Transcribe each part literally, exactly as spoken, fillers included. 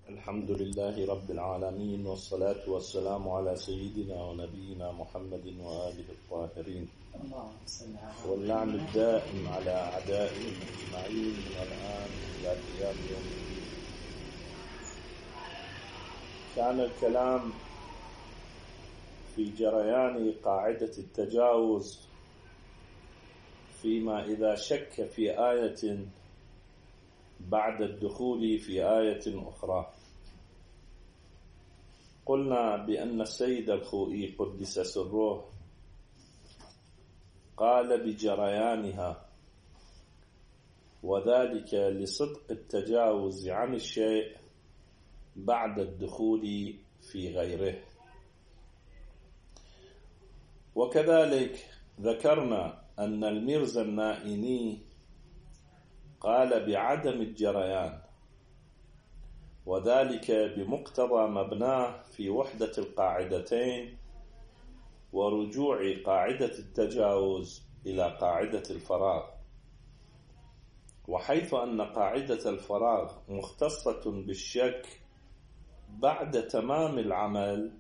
الحمد لله رب العالمين، والصلاة والسلام على سيدنا ونبينا محمد وآله الطاهرين، واللعن الدائم على أعدائهم أجمعين من الآن إلى قيام يوم الدين. كان الكلام في جريان قاعدة التجاوز فيما إذا شك في آية بعد الدخول في آية أخرى. قلنا بأن السيد الخوئي قدس سره قال بجريانها، وذلك لصدق التجاوز عن الشيء بعد الدخول في غيره. وكذلك ذكرنا أن الميرزا النائيني قال بعدم الجريان، وذلك بمقتضى مبناه في وحدة القاعدتين ورجوع قاعدة التجاوز إلى قاعدة الفراغ، وحيث أن قاعدة الفراغ مختصة بالشك بعد تمام العمل،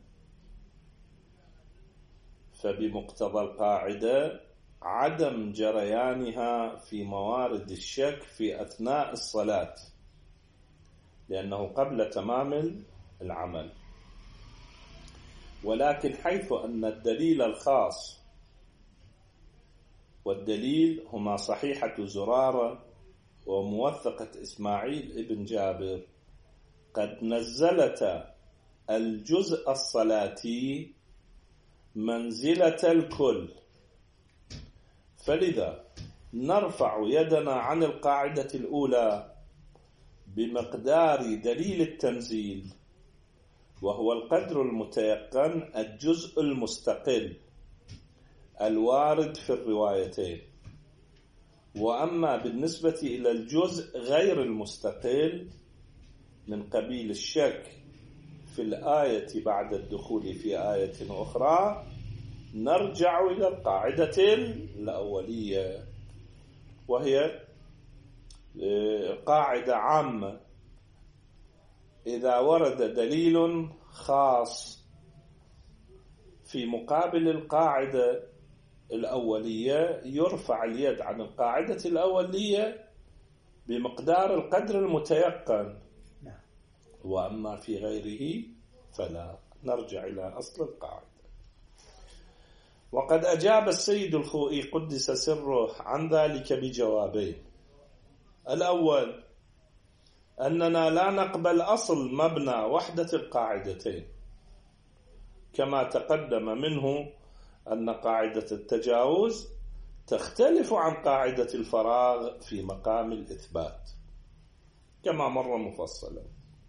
فبمقتضى القاعدة عدم جريانها في موارد الشك في أثناء الصلاة، لأنه قبل تمام العمل. ولكن حيث أن الدليل الخاص والدليل هما صحيحة زرارة وموثقة إسماعيل ابن جابر قد نزلت الجزء الصلاتي منزلة الكل، فلذا نرفع يدنا عن القاعدة الأولى بمقدار دليل التنزيل، وهو القدر المتيقن الجزء المستقل الوارد في الروايتين. وأما بالنسبة إلى الجزء غير المستقل من قبيل الشك في الآية بعد الدخول في آية أخرى، نرجع إلى القاعدة الأولية، وهي قاعدة عامة: إذا ورد دليل خاص في مقابل القاعدة الأولية يرفع اليد عن القاعدة الأولية بمقدار القدر المتيقن، وأما في غيره فلا، نرجع إلى أصل القاعدة. وقد أجاب السيد الخوئي قدس سره عن ذلك بجوابين: الأول أننا لا نقبل أصل مبنى وحدة القاعدتين، كما تقدم منه أن قاعدة التجاوز تختلف عن قاعدة الفراغ في مقام الإثبات كما مر مفصلا.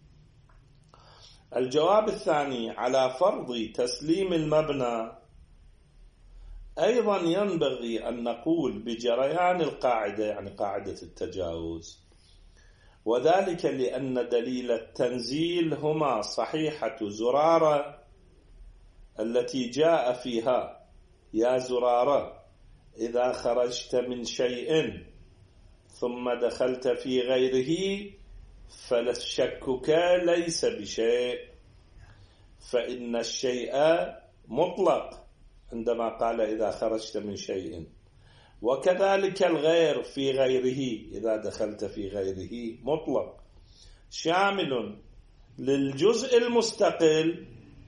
الجواب الثاني: على فرض تسليم المبنى أيضا ينبغي أن نقول بجريان القاعدة، يعني قاعدة التجاوز، وذلك لأن دليل التنزيل هما صحيحة زرارة التي جاء فيها: يا زرارة إذا خرجت من شيء ثم دخلت في غيره فشكك ليس بشيء، فإن الشيء مطلق عندما قال إذا خرجت من شيء، وكذلك الغير في غيره إذا دخلت في غيره مطلق، شامل للجزء المستقل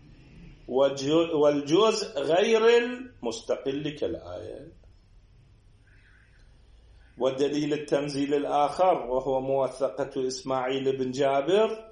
والجزء غير المستقل كالآية. ودليل التنزيل الآخر وهو موثقة إسماعيل بن جابر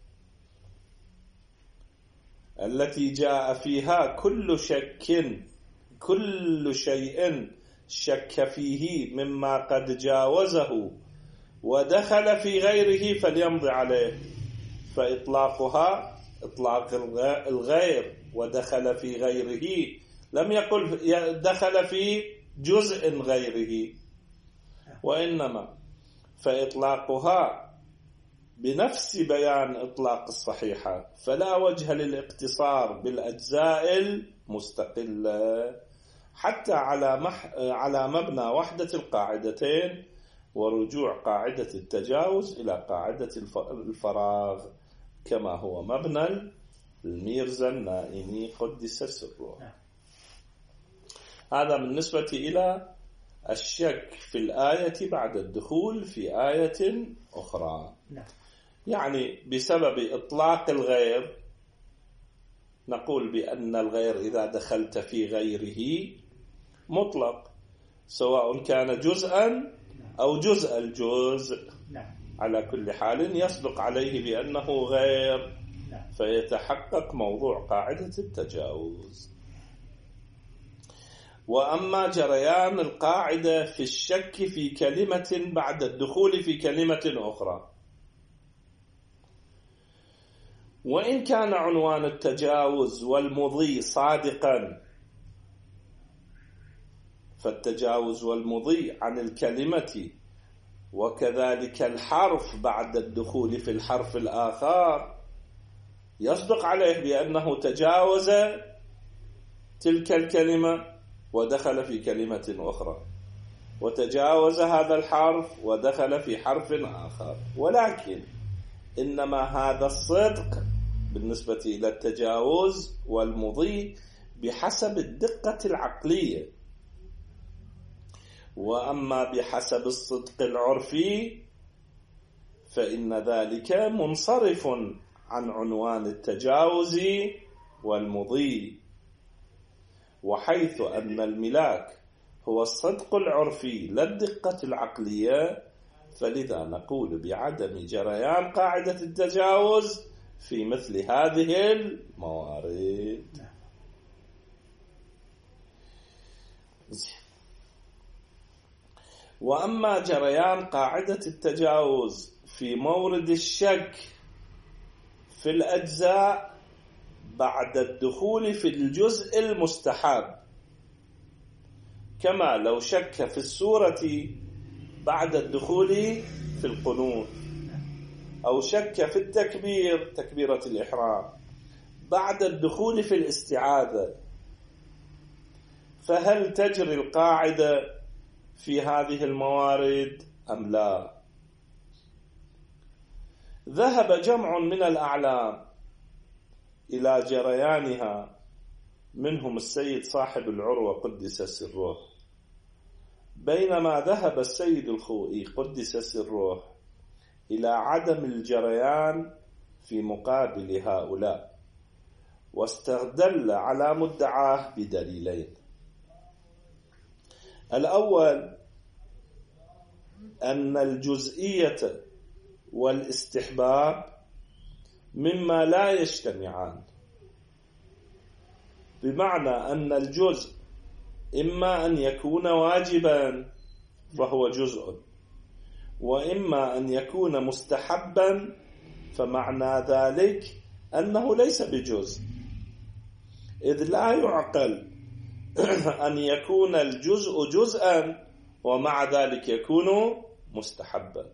التي جاء فيها كل شك كل شيء شك فيه مما قد جاوزه ودخل في غيره فليمضي عليه، فإطلاقها إطلاق الغير ودخل في غيره، لم يقل دخل في جزء غيره، وإنما فإطلاقها بنفس بيان إطلاق الصحيحة، فلا وجه للاقتصار بالأجزاء المستقلة حتى على مح... على مبنى وحدة القاعدتين ورجوع قاعدة التجاوز إلى قاعدة الفراغ كما هو مبنى الميرزا النائمي قدس سره. هذا بالنسبة إلى الشك في الآية بعد الدخول في آية أخرى. يعني بسبب إطلاق الغير نقول بأن الغير إذا دخلت في غيره مطلق، سواء كان جزءا أو جزء الجزء، على كل حال يصدق عليه بأنه غير، فيتحقق موضوع قاعدة التجاوز. وأما جريان القاعدة في الشك في كلمة بعد الدخول في كلمة أخرى، وإن كان عنوان التجاوز والمضي صادقا، فالتجاوز والمضي عن الكلمة وكذلك الحرف بعد الدخول في الحرف الآخر يصدق عليه بأنه تجاوز تلك الكلمة ودخل في كلمة أخرى، وتجاوز هذا الحرف ودخل في حرف آخر. ولكن إنما هذا الصدق بالنسبة إلى التجاوز والمضي بحسب الدقة العقلية، وأما بحسب الصدق العرفي فإن ذلك منصرف عن عنوان التجاوز والمضي. وحيث أن الملاك هو الصدق العرفي لا الدقة العقلية، فلذا نقول بعدم جريان قاعدة التجاوز في مثل هذه الموارد. وأما جريان قاعدة التجاوز في مورد الشك في الأجزاء بعد الدخول في الجزء المستحب، كما لو شك في السورة بعد الدخول في القنوت، أو شك في التكبير تكبيرة الإحرام بعد الدخول في الاستعاذة، فهل تجري القاعدة في هذه الموارد أم لا؟ ذهب جمع من الأعلام إلى جريانها، منهم السيد صاحب العروة قدس سره، بينما ذهب السيد الخوئي قدس سره إلى عدم الجريان في مقابل هؤلاء، واستدل على مدعاه بدليلين. الأول أن الجزئية والاستحباب مما لا يجتمعان، بمعنى أن الجزء إما أن يكون واجبا فهو جزء، وإما أن يكون مستحبا فمعنى ذلك أنه ليس بجزء، إذ لا يعقل أن يكون الجزء جزءا ومع ذلك يكون مستحبا.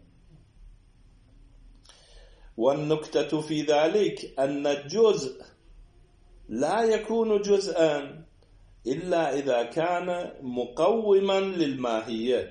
والنكتة في ذلك أن الجزء لا يكون جزءا إلا إذا كان مقوما للماهية،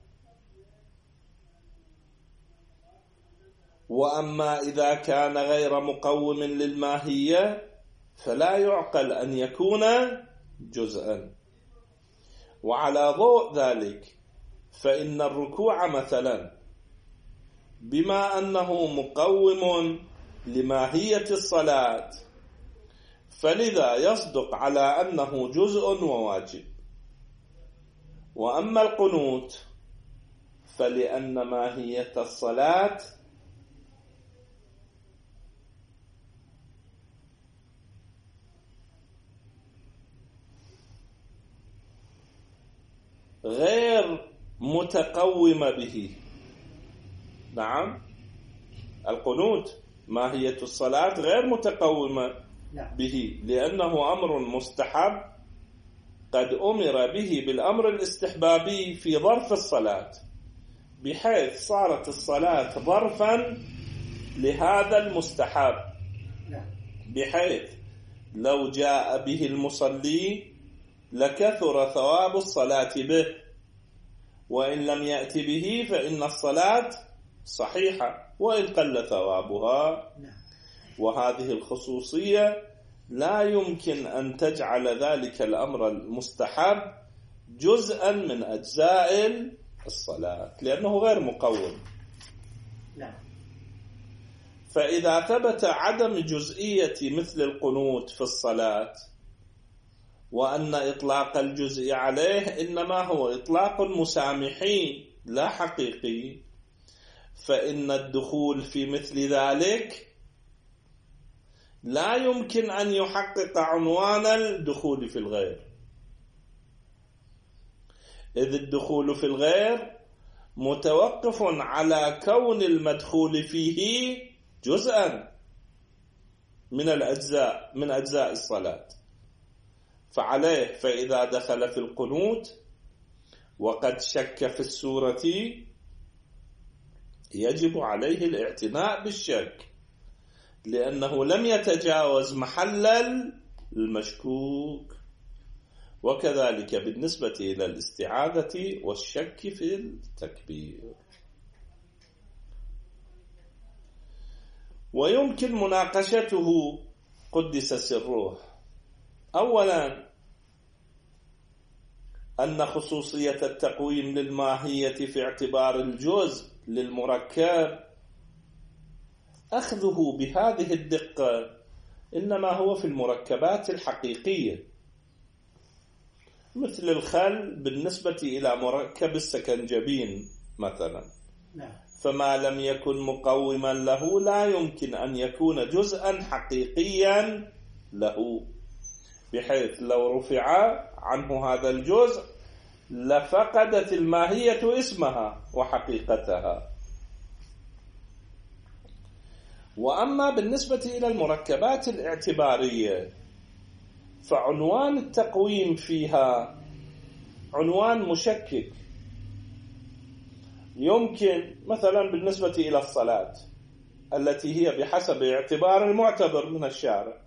وأما إذا كان غير مقوم للماهية فلا يعقل أن يكون جزءا. وعلى ضوء ذلك فإن الركوع مثلا بما أنه مقوم لماهية الصلاة فلذا يصدق على أنه جزء وواجب. وأما القنوت فلأن ماهية الصلاة غير متقومة به. نعم، القنوت ماهية الصلاة غير متقومة به، لأنه أمر مستحب قد أمر به بالأمر الاستحبابي في ظرف الصلاة، بحيث صارت الصلاة ظرفا لهذا المستحب، بحيث لو جاء به المصلي لكثر ثواب الصلاة به، وإن لم يأتي به فإن الصلاة صحيحة وإن قل ثوابها. وهذه الخصوصية لا يمكن أن تجعل ذلك الأمر المستحب جزءا من أجزاء الصلاة، لأنه غير مقوم. نعم. فإذا ثبت عدم جزئية مثل القنوت في الصلاة، وأن إطلاق الجزء عليه إنما هو إطلاق مسامحي لا حقيقي، فإن الدخول في مثل ذلك لا يمكن أن يحقق عنوان الدخول في الغير، إذ الدخول في الغير متوقف على كون المدخول فيه جزءا من الأجزاء من أجزاء الصلاة. فعليه فإذا دخل في القنوت وقد شك في السورة يجب عليه الاعتناء بالشك، لأنه لم يتجاوز محل المشكوك. وكذلك بالنسبة إلى الاستعاذة والشك في التكبير. ويمكن مناقشته قدس سره. أولا، أن خصوصية التقويم للماهية في اعتبار الجزء للمركب أخذه بهذه الدقة إنما هو في المركبات الحقيقية، مثل الخل بالنسبة إلى مركب السكنجبين مثلا، فما لم يكن مقوما له لا يمكن أن يكون جزءا حقيقيا له، بحيث لو رفع عنه هذا الجزء لفقدت الماهية اسمها وحقيقتها. وأما بالنسبة إلى المركبات الاعتبارية فعنوان التقويم فيها عنوان مشكك. يمكن مثلا بالنسبة إلى الصلاة التي هي بحسب اعتبار المعتبر من الشارع،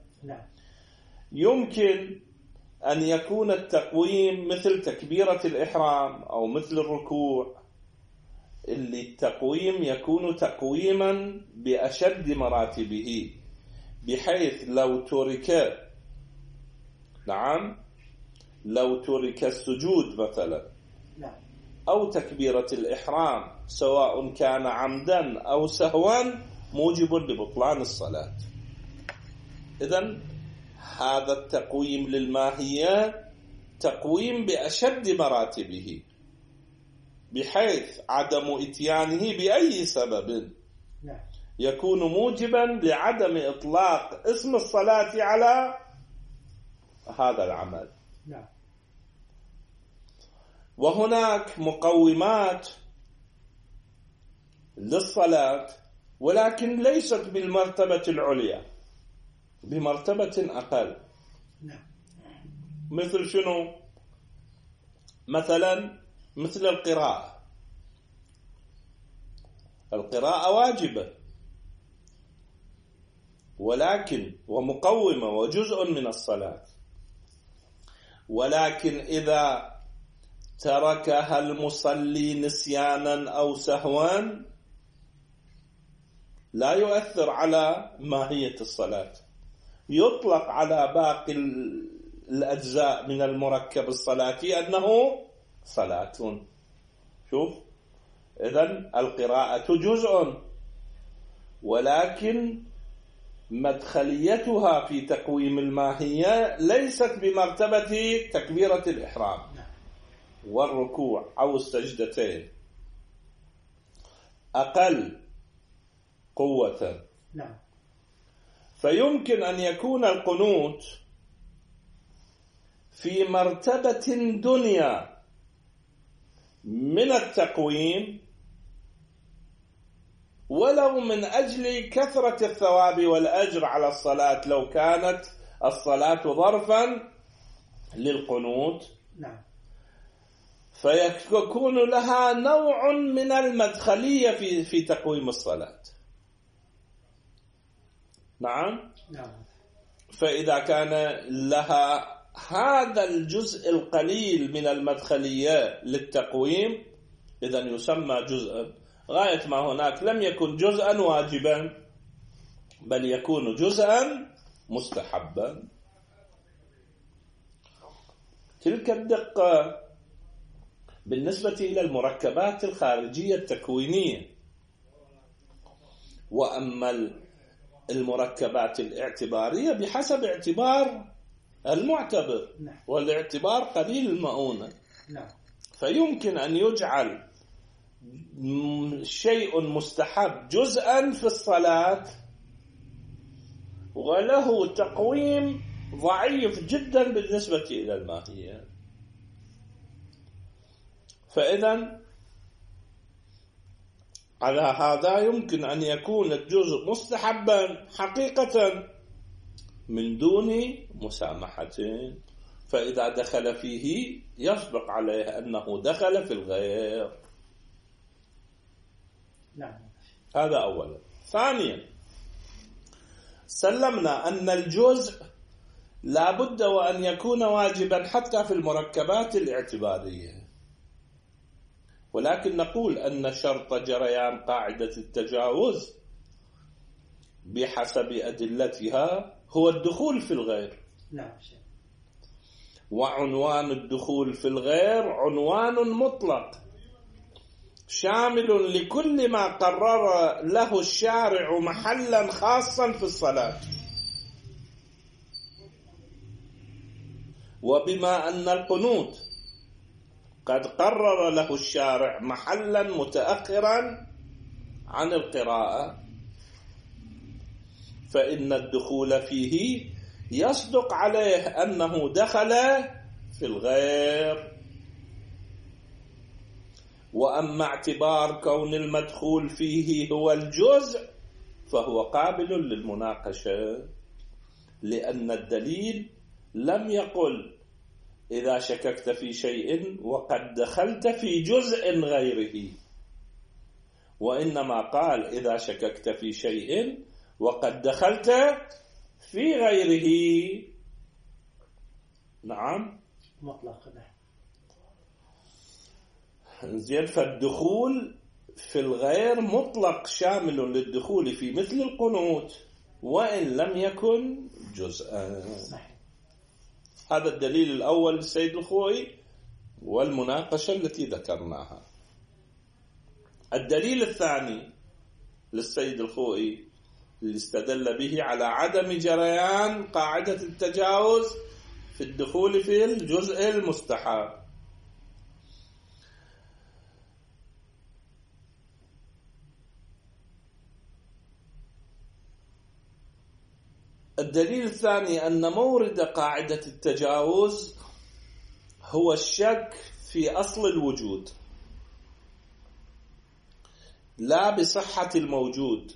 يمكن أن يكون التقويم مثل تكبيرة الإحرام أو مثل الركوع، اللي التقويم يكون تقويما بأشد مراتبه، بحيث لو ترك نعم لو ترك السجود مثلا أو تكبيرة الإحرام سواء كان عمدا أو سهوا موجب لبطلان الصلاة. إذن هذا التقويم للماهية تقويم بأشد مراتبه، بحيث عدم إتيانه بأي سبب يكون موجبا لعدم إطلاق اسم الصلاة على هذا العمل. وهناك مقومات للصلاة ولكن ليست بالمرتبة العليا، بمرتبة أقل. مثل شنو؟ مثلا مثل القراءة. القراءة واجبة ولكن ومقومة وجزء من الصلاة، ولكن إذا تركها المصلي نسيانا أو سهوا لا يؤثر على ماهية الصلاة، يطلق على باقي الأجزاء من المركب الصلاتي أنه صلاة. شوف، إذن القراءة جزء ولكن مدخليتها في تقويم الماهية ليست بمرتبة تكبيرة الإحرام والركوع أو السجدتين، أقل قوة. نعم. فيمكن أن يكون القنوت في مرتبة دنيا من التقويم ولو من أجل كثرة الثواب والأجر على الصلاة، لو كانت الصلاة ظرفا للقنوت. نعم. فيكون لها نوع من المدخلية في في تقويم الصلاة. نعم. نعم. فإذا كان لها هذا الجزء القليل من المدخلية للتقويم إذن يسمى جزءا. غاية ما هناك لم يكن جزءا واجبا بل يكون جزءا مستحبا. تلك الدقة بالنسبة إلى المركبات الخارجية التكوينية. وأما المركبات الاعتبارية بحسب اعتبار المعتبر، والاعتبار قليل المؤونة، فيمكن أن يجعل شيء مستحب جزءا في الصلاة وله تقويم ضعيف جدا بالنسبة إلى الماهية. فإذا على هذا يمكن أن يكون الجزء مستحبا حقيقة من دون مسامحة، فإذا دخل فيه يسبق عليه أنه دخل في الغير. نعم. هذا أولا. ثانيا، سلمنا أن الجزء لا بد وأن يكون واجبا حتى في المركبات الاعتبارية، ولكن نقول أن شرط جريان قاعدة التجاوز بحسب أدلتها هو الدخول في الغير. نعم. وعنوان الدخول في الغير عنوان مطلق شامل لكل ما قرر له الشارع محلا خاصا في الصلاة. وبما أن القنوت قد قرر له الشارع محلا متأخرا عن القراءة، فإن الدخول فيه يصدق عليه أنه دخل في الغير. وأما اعتبار كون المدخول فيه هو الجزء فهو قابل للمناقشة، لأن الدليل لم يقل إذا شككت في شيء وقد دخلت في جزء غيره، وإنما قال إذا شككت في شيء وقد دخلت في غيره. نعم مطلق. زين. فالدخول في الغير مطلق شامل للدخول في مثل القنوت وإن لم يكن جزءا. هذا الدليل الأول للسيد الخوئي والمناقشة التي ذكرناها. الدليل الثاني للسيد الخوئي اللي استدل به على عدم جريان قاعدة التجاوز في الدخول في الجزء المستحب. الدليل الثاني أن مورد قاعدة التجاوز هو الشك في أصل الوجود لا بصحة الموجود،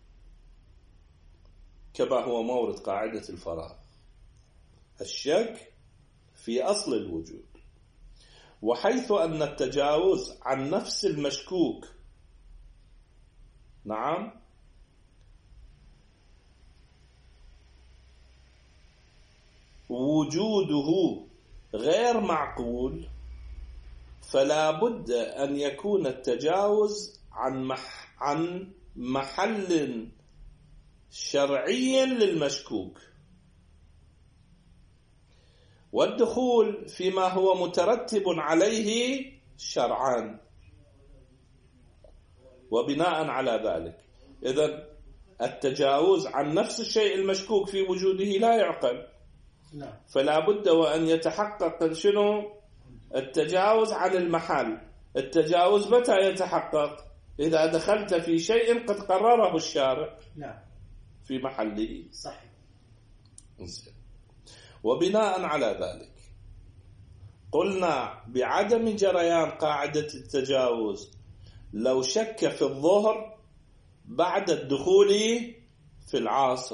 كما هو مورد قاعدة الفراغ، الشك في أصل الوجود. وحيث أن التجاوز عن نفس المشكوك نعم وجوده غير معقول، فلا بد أن يكون التجاوز عن مح عن محل شرعي للمشكوك، والدخول فيما هو مترتب عليه شرعان. وبناء على ذلك إذن التجاوز عن نفس الشيء المشكوك في وجوده لا يعقل، فلا بد وأن يتحقق شنو التجاوز عن المحل. التجاوز متى يتحقق؟ إذا دخلت في شيء قد قرره الشارع في محله. صحيح. وبناء على ذلك قلنا بعدم جريان قاعدة التجاوز لو شك في الظهر بعد الدخول في العصر،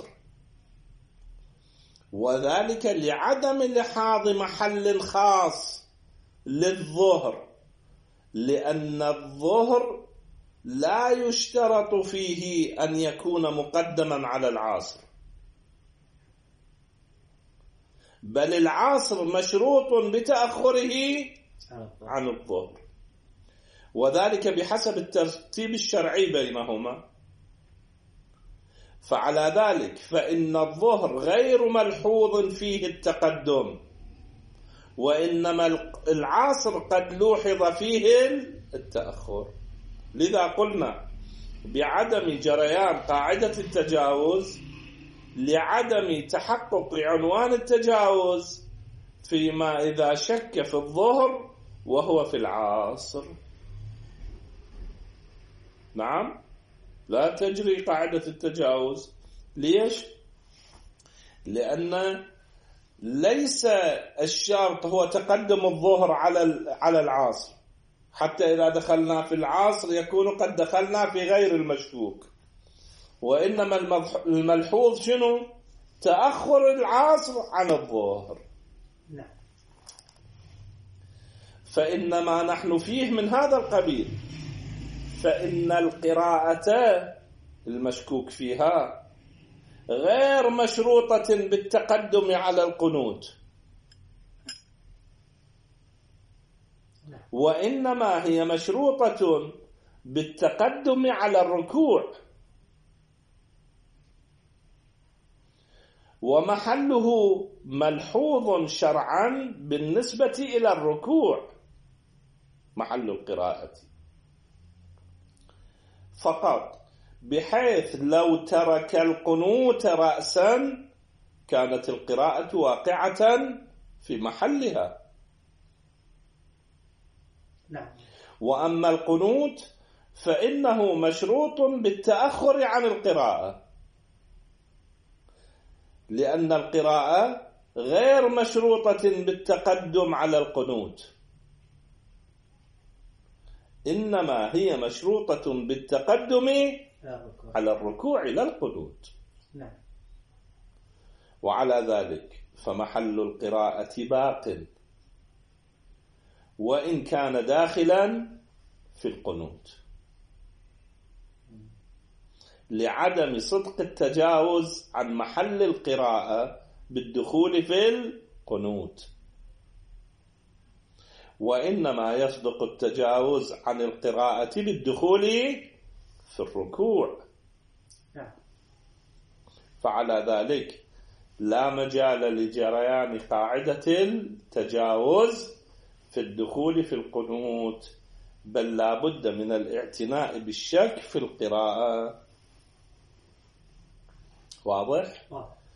وذلك لعدم لحاظ محل خاص للظهر، لأن الظهر لا يشترط فيه أن يكون مقدما على العصر، بل العصر مشروط بتأخره عن الظهر، وذلك بحسب الترتيب الشرعي بينهما. فعلى ذلك فإن الظهر غير ملحوظ فيه التقدم، وإنما العصر قد لوحظ فيه التأخر. لذا قلنا بعدم جريان قاعدة التجاوز لعدم تحقق عنوان التجاوز فيما إذا شك في الظهر وهو في العصر. نعم، لا تجري قاعدة التجاوز. ليش؟ لأن ليس الشرط هو تقدم الظهر على على العصر، حتى إذا دخلنا في العصر يكون قد دخلنا في غير المشكوك، وإنما الملحوظ شنو؟ تأخر العصر عن الظهر. فإنما نحن فيه من هذا القبيل، فإن القراءة المشكوك فيها غير مشروطة بالتقدم على القنوت، وإنما هي مشروطة بالتقدم على الركوع، ومحله ملحوظ شرعا بالنسبة إلى الركوع محل القراءة فقط، بحيث لو ترك القنوت رأسا كانت القراءة واقعة في محلها. نعم. وأما القنوت فإنه مشروط بالتأخر عن القراءة، لأن القراءة غير مشروطة بالتقدم على القنوت، إنما هي مشروطة بالتقدم على الركوع لا القنوت. نعم. وعلى ذلك فمحل القراءة باق وإن كان داخلا في القنوت، لعدم صدق التجاوز عن محل القراءة بالدخول في القنوت، وإنما يصدق التجاوز عن القراءة بالدخول في الركوع. فعلى ذلك لا مجال لجريان قاعدة التجاوز في الدخول في القنوت، بل لا بد من الاعتناء بالشك في القراءة. واضح؟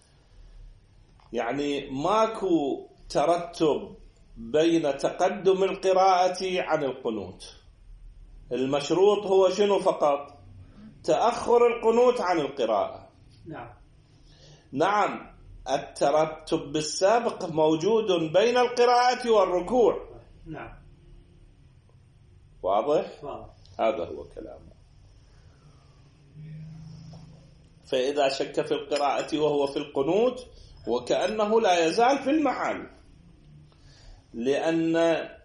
يعني ماكو ترتب بين تقدم القراءة عن القنوت، المشروط هو شنو فقط؟ تأخر القنوت عن القراءة. نعم. نعم، الترتب بالسابق موجود بين القراءة والركوع. نعم. واضح؟ واضح. هذا هو كلامه. فإذا شك في القراءة وهو في القنوت وكأنه لا يزال في المحل، لأن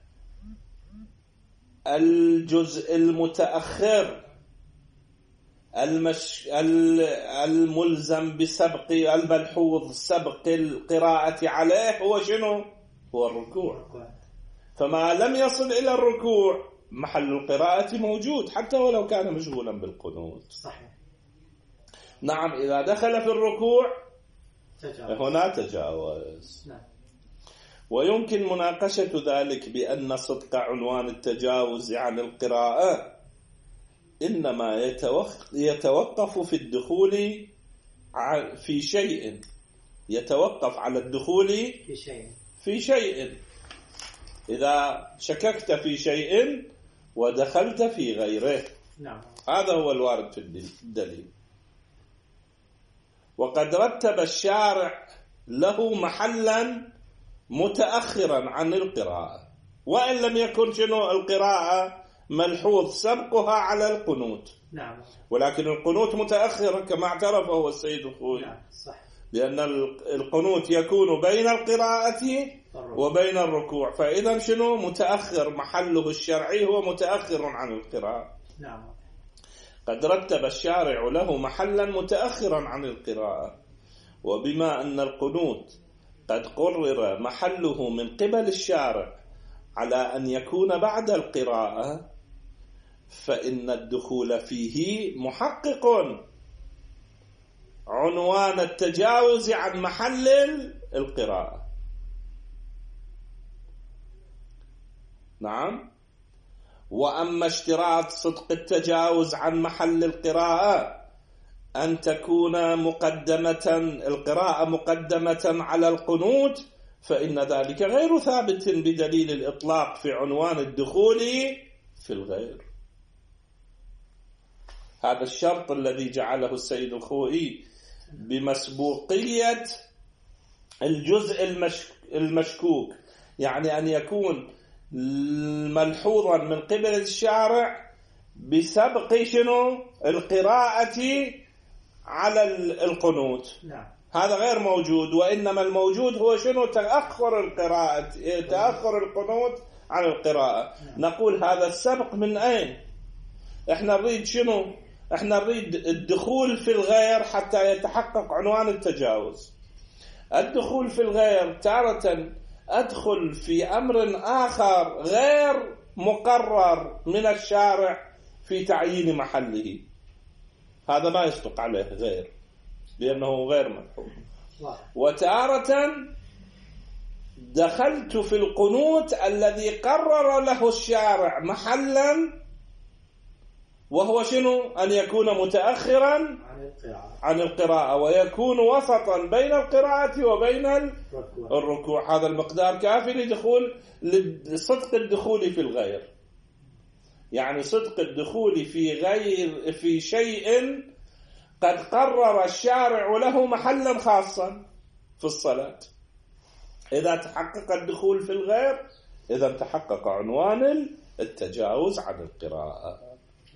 الجزء المتأخر المش... الملزم بسبق الملحوظ سبق القراءة عليه هو شنو؟ هو الركوع. فما لم يصل إلى الركوع محل القراءة موجود حتى ولو كان مشغولا بالقنوت. صحيح. نعم، إذا دخل في الركوع تجاوز. هنا تجاوز. نعم. ويمكن مناقشة ذلك بأن صدق عنوان التجاوز عن القراءة إنما يتوقف في الدخول في شيء، يتوقف على الدخول في شيء في شيء إذا شككت في شيء ودخلت في غيره. نعم. هذا هو الوارد في الدليل. وقد رتب الشارع له محلا متأخرا عن القراءة، وإن لم يكن شنو القراءة ملحوظ سبقها على القنوت. نعم. ولكن القنوت متأخرة كما اعترف هو السيد الخوي. نعم. صح. لأن القنوت يكون بين القراءة وبين الركوع، فإذا شنو متأخر محله الشرعي هو متأخر عن القراءة. نعم. قد رتب الشارع له محلا متأخرا عن القراءة، وبما أن القنوت قد قرر محله من قبل الشارع على أن يكون بعد القراءة، فإن الدخول فيه محقق عنوان التجاوز عن محل القراءة. نعم. وأما اشتراط صدق التجاوز عن محل القراءة أن تكون مقدمة القراءة مقدمة على القنوت، فإن ذلك غير ثابت بدليل الإطلاق في عنوان الدخول في الغير. هذا الشرط الذي جعله السيد الخوئي بمسبوقية الجزء المشكوك، يعني أن يكون ملحوظا من قبل الشارع بسبق شنو القراءة على القنوت. نعم. هذا غير موجود، وإنما الموجود هو شنو تأخر القراءة، تأخر القنوت عن القراءة. نعم. نقول هذا السبق من أين؟ احنا نريد شنو؟ احنا نريد الدخول في الغير حتى يتحقق عنوان التجاوز. الدخول في الغير تارة أدخل في أمر آخر غير مقرر من الشارع في تعيين محله، هذا ما يصدق عليه غير، لأنه غير ملحوظ. وتارة دخلت في القنوت الذي قرر له الشارع محلا، وهو شنو؟ أن يكون متأخرا عن القراءة ويكون وسطا بين القراءة وبين الركوع. هذا المقدار كافي لدخول لصدق الدخول في الغير، يعني صدق الدخول في غير في شيء قد قرر الشارع له محلا خاصا في الصلاة. إذا تحقق الدخول في الغير إذا تحقق عنوان التجاوز عن القراءة.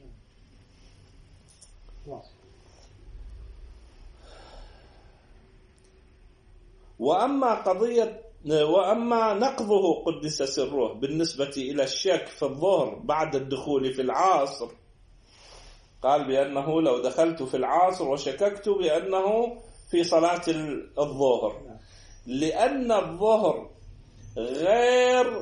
وأما قضية وأما نقضه قدس سره بالنسبة إلى الشك في الظهر بعد الدخول في العصر، قال بأنه لو دخلت في العصر وشككت بأنه في صلاة الظهر، لأن الظهر غير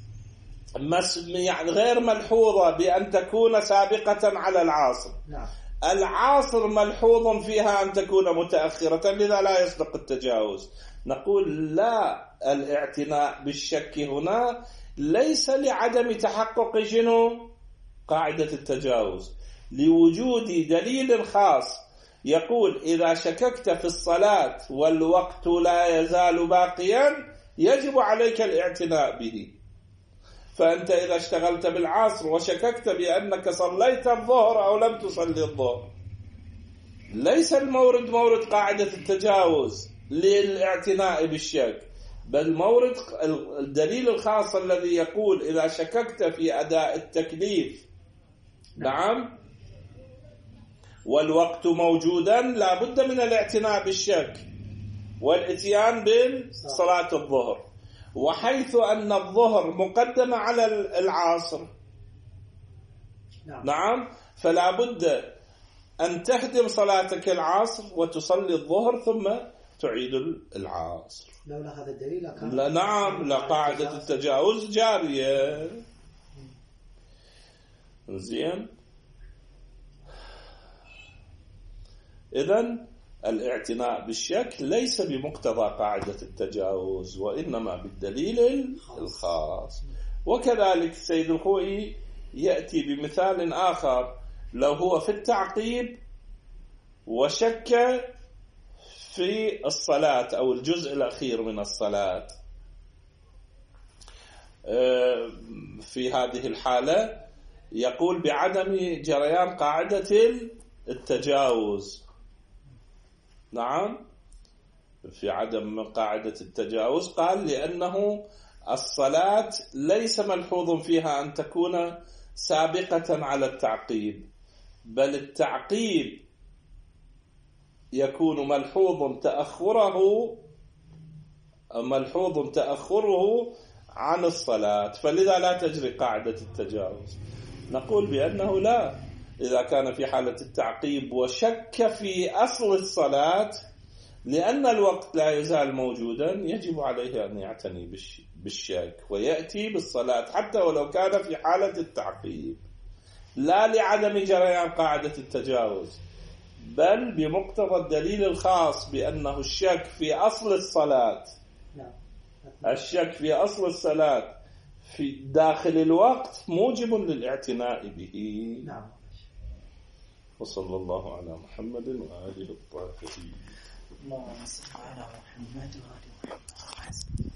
يعني غير ملحوظة بأن تكون سابقة على العصر. العصر ملحوظ فيها أن تكون متأخرة، لذا لا يصدق التجاوز. نقول لا، الاعتناء بالشك هنا ليس لعدم تحقق شنو قاعدة التجاوز، لوجود دليل خاص يقول إذا شككت في الصلاة والوقت لا يزال باقيا يجب عليك الاعتناء به. فأنت إذا اشتغلت بالعصر وشككت بأنك صليت الظهر أو لم تصلي الظهر، ليس المورد مورد قاعدة التجاوز للاعتناء بالشك، بل مورد الدليل الخاص الذي يقول إذا شككت في أداء التكليف نعم والوقت موجودا لا بد من الاعتناء بالشك والاتيان بالصلاة الظهر. وحيث أن الظهر مقدمة على العصر نعم, نعم فلا بد أن تهدم صلاتك العصر وتصلي الظهر ثم تعيد العصر. لولا هذا الدليل لا نعم لا قاعدة التجاوز جارية. زين، إذن الاعتناء بالشك ليس بمقتضى قاعدة التجاوز وإنما بالدليل الخاص. وكذلك السيد الخوئي يأتي بمثال آخر، لو هو في التعقيب وشك في الصلاة أو الجزء الأخير من الصلاة، في هذه الحالة يقول بعدم جريان قاعدة التجاوز. نعم، في عدم قاعدة التجاوز قال لأنه الصلاة ليس ملحوظ فيها أن تكون سابقة على التعقيب، بل التعقيب يكون ملحوظ تأخره ملحوظ تأخره عن الصلاة، فلذا لا تجري قاعدة التجاوز. نقول بأنه لا، إذا كان في حالة التعقيب وشك في أصل الصلاة لأن الوقت لا يزال موجودا يجب عليه أن يعتني بالشك ويأتي بالصلاة حتى ولو كان في حالة التعقيب، لا لعدم جريان قاعدة التجاوز، بل بمقتضى الدليل الخاص بأنه الشك في أصل الصلاة، الشك في أصل الصلاة في داخل الوقت موجب للاعتناء به. نعم. وصلى الله على محمد وآله الطاهرين. اللهم صل على محمد وآل محمد.